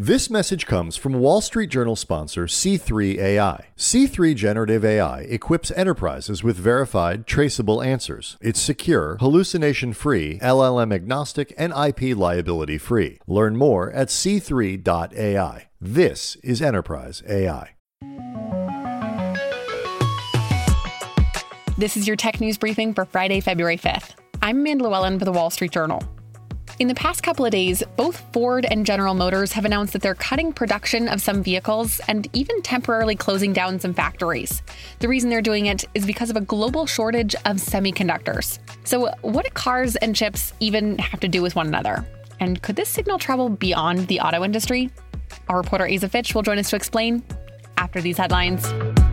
This message comes from Wall Street Journal sponsor C3 AI. C3 Generative AI equips enterprises with verified, traceable answers. It's secure, hallucination-free, LLM-agnostic, and IP liability-free. Learn more at c3.ai. This is Enterprise AI. This is your tech news briefing for Friday, February 5th. I'm Amanda Llewellyn for the Wall Street Journal. In the past couple of days, both Ford and General Motors have announced that they're cutting production of some vehicles and even temporarily closing down some factories. The reason they're doing it is because of a global shortage of semiconductors. So what do cars and chips even have to do with one another? And could this signal travel beyond the auto industry? Our reporter Asa Fitch will join us to explain after these headlines.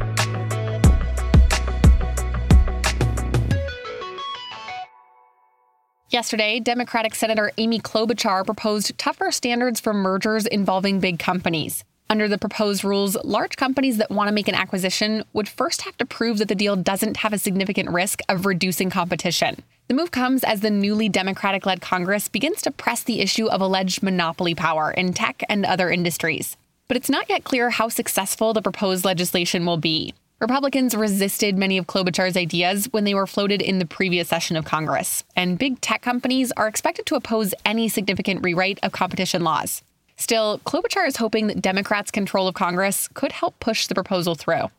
Yesterday, Democratic Senator Amy Klobuchar proposed tougher standards for mergers involving big companies. Under the proposed rules, large companies that want to make an acquisition would first have to prove that the deal doesn't have a significant risk of reducing competition. The move comes as the newly Democratic-led Congress begins to press the issue of alleged monopoly power in tech and other industries. But it's not yet clear how successful the proposed legislation will be. Republicans resisted many of Klobuchar's ideas when they were floated in the previous session of Congress, and big tech companies are expected to oppose any significant rewrite of competition laws. Still, Klobuchar is hoping that Democrats' control of Congress could help push the proposal through.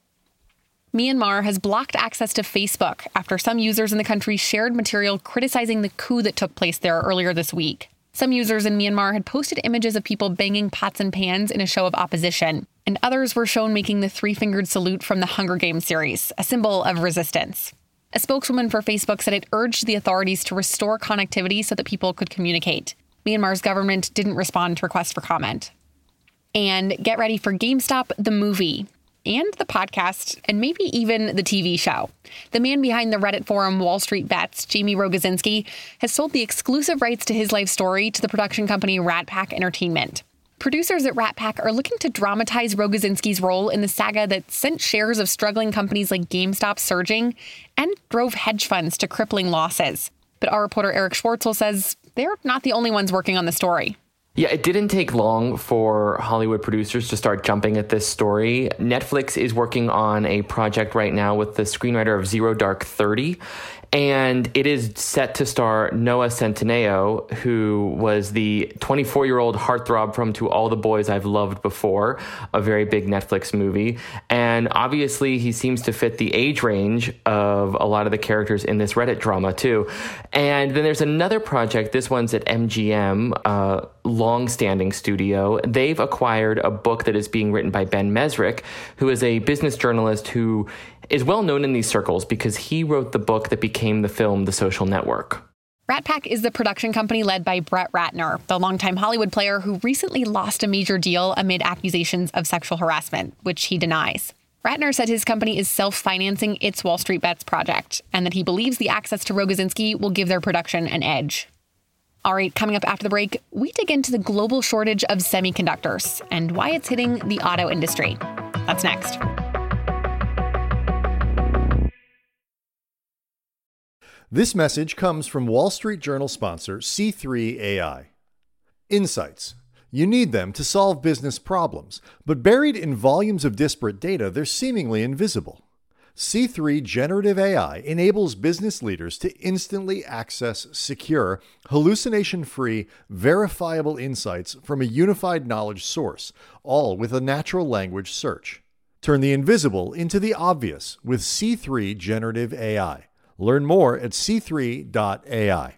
Myanmar has blocked access to Facebook after some users in the country shared material criticizing the coup that took place there earlier this week. Some users in Myanmar had posted images of people banging pots and pans in a show of opposition, and others were shown making the three-fingered salute from the Hunger Games series, a symbol of resistance. A spokeswoman for Facebook said it urged the authorities to restore connectivity so that people could communicate. Myanmar's government didn't respond to requests for comment. And get ready for GameStop, the movie, and the podcast, and maybe even the TV show. The man behind the Reddit forum Wall Street Bets, Jamie Rogozinski, has sold the exclusive rights to his life story to the production company Rat Pack Entertainment. Producers at Rat Pack are looking to dramatize Rogozinski's role in the saga that sent shares of struggling companies like GameStop surging and drove hedge funds to crippling losses. But our reporter Eric Schwartzel says they're not the only ones working on the story. Yeah, it didn't take long for Hollywood producers to start jumping at this story. Netflix is working on a project right now with the screenwriter of Zero Dark 30, and it is set to star Noah Centineo, who was the 24-year-old heartthrob from To All the Boys I've Loved Before, a very big Netflix movie. And obviously, he seems to fit the age range of a lot of the characters in this Reddit drama, too. And then there's another project. This one's at MGM, long-standing studio. They've acquired a book that is being written by Ben Mesrick, who is a business journalist who is well known in these circles because he wrote the book that became the film The Social Network. Rat Pack is the production company led by Brett Ratner, the longtime Hollywood player who recently lost a major deal amid accusations of sexual harassment, which he denies. Ratner said his company is self-financing its Wall Street Bets project, and that he believes the access to Rogozinski will give their production an edge. All right, coming up after the break, we dig into the global shortage of semiconductors and why it's hitting the auto industry. That's next. This message comes from Wall Street Journal sponsor C3 AI. Insights. You need them to solve business problems, but buried in volumes of disparate data, they're seemingly invisible. C3 Generative AI enables business leaders to instantly access secure, hallucination-free, verifiable insights from a unified knowledge source, all with a natural language search. Turn the invisible into the obvious with C3 Generative AI. Learn more at c3.ai.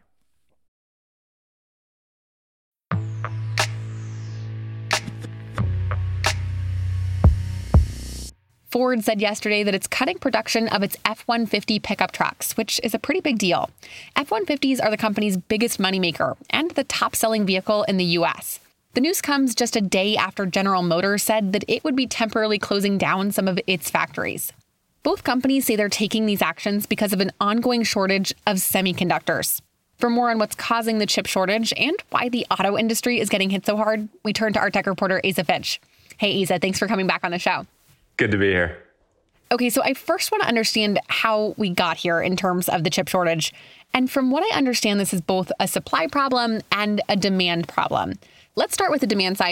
Ford said yesterday that it's cutting production of its F-150 pickup trucks, which is a pretty big deal. F-150s are the company's biggest moneymaker and the top-selling vehicle in the U.S. The news comes just a day after General Motors said that it would be temporarily closing down some of its factories. Both companies say they're taking these actions because of an ongoing shortage of semiconductors. For more on what's causing the chip shortage and why the auto industry is getting hit so hard, we turn to our tech reporter, Asa Fitch. Hey, Asa, thanks for coming back on the show. Good to be here. Okay, so I first want to understand how we got here in terms of the chip shortage. And from what I understand, this is both a supply problem and a demand problem. Let's start with the demand side.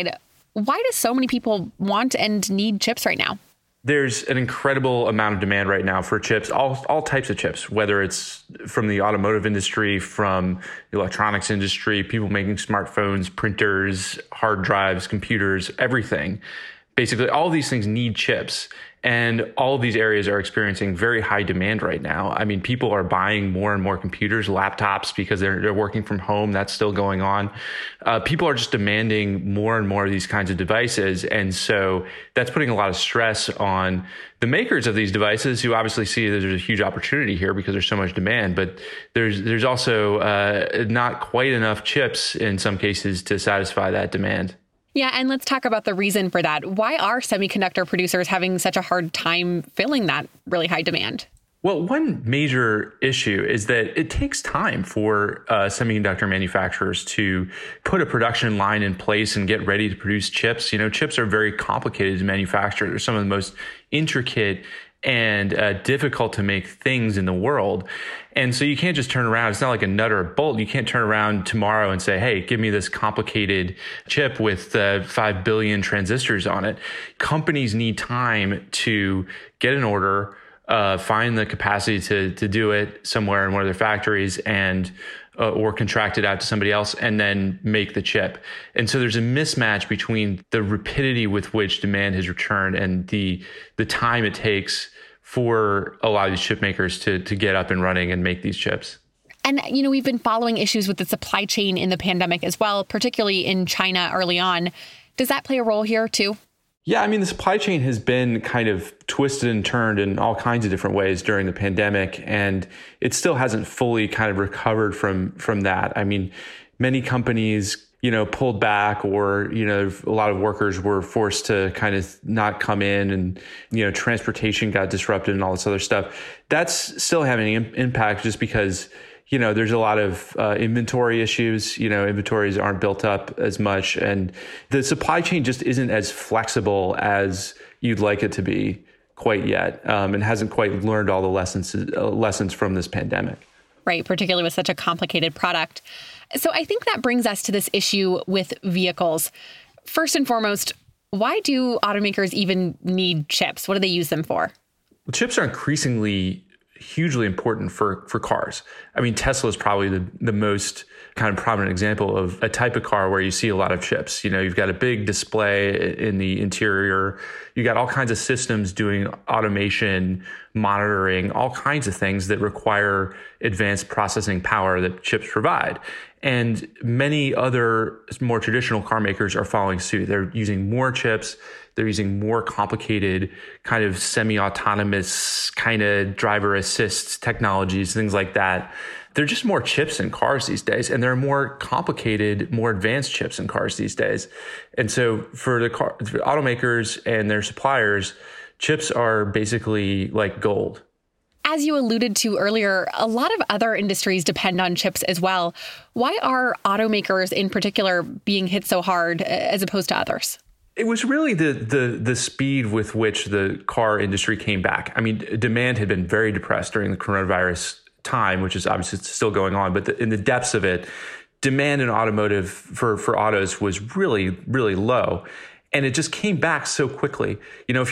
Why do so many people want and need chips right now? There's an incredible amount of demand right now for chips, all types of chips, whether it's from the automotive industry, from the electronics industry, people making smartphones, printers, hard drives, computers, everything. Basically, all of these things need chips. And all of these areas are experiencing very high demand right now. I mean, people are buying more and more computers, laptops, because they're working from home. That's still going on. People are just demanding more and more of these kinds of devices. And so that's putting a lot of stress on the makers of these devices, who obviously see that there's a huge opportunity here because there's so much demand. But there's also not quite enough chips in some cases to satisfy that demand. Yeah, and let's talk about the reason for that. Why are semiconductor producers having such a hard time filling that really high demand? Well, one major issue is that it takes time for semiconductor manufacturers to put a production line in place and get ready to produce chips. You know, chips are very complicated to manufacture. They're some of the most intricate and difficult to make things in the world. And so you can't just turn around. It's not like a nut or a bolt. You can't turn around tomorrow and say, hey, give me this complicated chip with 5 billion transistors on it. Companies need time to get an order, find the capacity to do it somewhere in one of their factories, and or contract it out to somebody else, and then make the chip. And so there's a mismatch between the rapidity with which demand has returned and the time it takes for a lot of these chip makers to get up and running and make these chips. And, you know, we've been following issues with the supply chain in the pandemic as well, particularly in China early on. Does that play a role here too? Yeah, I mean, the supply chain has been kind of twisted and turned in all kinds of different ways during the pandemic, and it still hasn't fully kind of recovered from that. I mean, many companies, you know, pulled back, or, you know, a lot of workers were forced to kind of not come in, and, you know, transportation got disrupted and all this other stuff. That's still having an impact just because, you know, there's a lot of inventory issues. You know, inventories aren't built up as much, and the supply chain just isn't as flexible as you'd like it to be quite yet, and hasn't quite learned all the lessons from this pandemic. Right, particularly with such a complicated product. So I think that brings us to this issue with vehicles. First and foremost, why do automakers even need chips? What do they use them for? Well, chips are increasingly hugely important for cars. I mean, Tesla is probably the most kind of prominent example of a type of car where you see a lot of chips. You know, you've got a big display in the interior. You got all kinds of systems doing automation, monitoring, all kinds of things that require advanced processing power that chips provide. And many other more traditional car makers are following suit. They're using more chips. They're using more complicated kind of semi-autonomous kind of driver assist technologies, things like that. There are just more chips in cars these days, and there are more complicated, more advanced chips in cars these days. And so for the automakers and their suppliers, chips are basically like gold. As you alluded to earlier, a lot of other industries depend on chips as well. Why are automakers in particular being hit so hard as opposed to others? It was really the speed with which the car industry came back. I mean, demand had been very depressed during the coronavirus time, which is obviously still going on, but in the depths of it, demand in automotive for autos was really, really low. And it just came back so quickly. You know,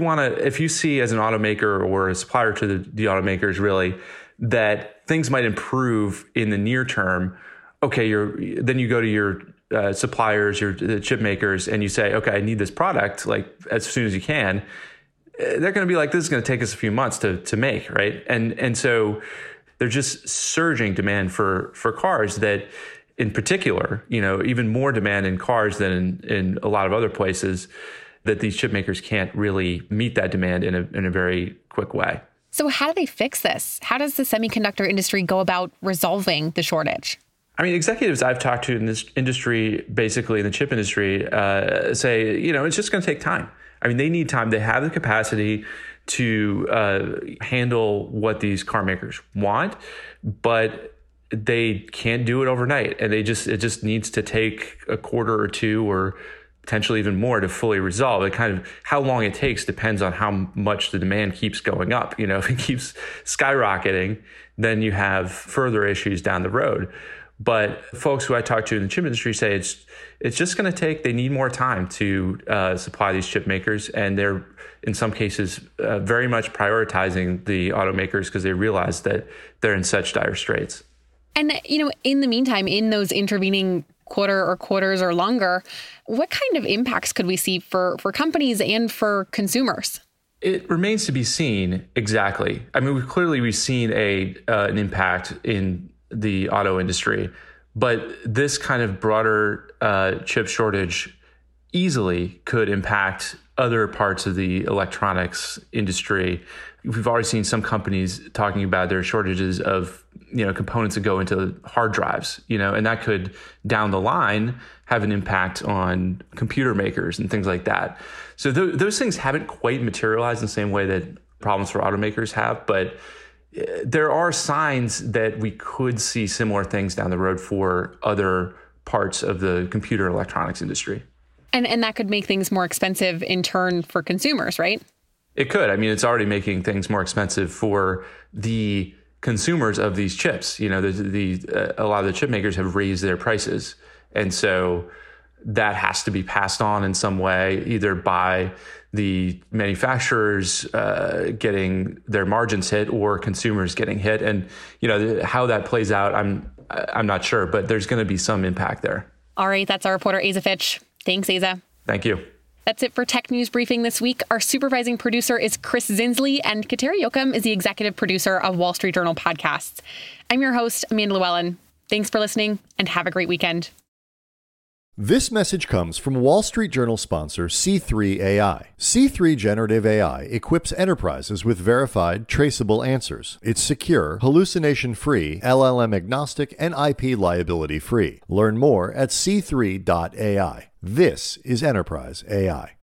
if you see as an automaker or a supplier to the automakers really that things might improve in the near term, okay, then you go to your suppliers, the chip makers, and you say, okay, I need this product like as soon as you can. They're going to be like, this is going to take us a few months to make, right? And so there's just surging demand for cars that, in particular, you know, even more demand in cars than in a lot of other places, that these chip makers can't really meet that demand in a very quick way. So how do they fix this? How does the semiconductor industry go about resolving the shortage? I mean, executives I've talked to in this industry, basically in the chip industry, say, you know, it's just going to take time. I mean, they need time. They have the capacity to handle what these car makers want, but they can't do it overnight. And it just needs to take a quarter or two or potentially even more to fully resolve. It kind of, how long it takes depends on how much the demand keeps going up. You know, if it keeps skyrocketing, then you have further issues down the road. But folks who I talk to in the chip industry say it's just going to take, they need more time to supply these chip makers. And they're, in some cases, very much prioritizing the automakers because they realize that they're in such dire straits. And, in the meantime, in those intervening quarter or quarters or longer, what kind of impacts could we see for companies and for consumers? It remains to be seen exactly. I mean, we've seen an impact in the auto industry, but this kind of broader chip shortage easily could impact other parts of the electronics industry. We've already seen some companies talking about their shortages of components that go into hard drives, and that could down the line have an impact on computer makers and things like that. So those things haven't quite materialized in the same way that problems for automakers have, but there are signs that we could see similar things down the road for other parts of the computer electronics industry. And that could make things more expensive in turn for consumers, right? It could. I mean, it's already making things more expensive for the consumers of these chips. A lot of the chip makers have raised their prices. And so that has to be passed on in some way, either by the manufacturers getting their margins hit or consumers getting hit. And, how that plays out, I'm not sure, but there's going to be some impact there. All right. That's our reporter, Aza Fitch. Thanks, Aza. Thank you. That's it for Tech News Briefing this week. Our supervising producer is Chris Zinsley, and Kateri Jochum is the executive producer of Wall Street Journal podcasts. I'm your host, Amanda Llewellyn. Thanks for listening, and have a great weekend. This message comes from Wall Street Journal sponsor C3 AI. C3 Generative AI equips enterprises with verified, traceable answers. It's secure, hallucination-free, LLM-agnostic, and IP liability-free. Learn more at c3.ai. This is Enterprise AI.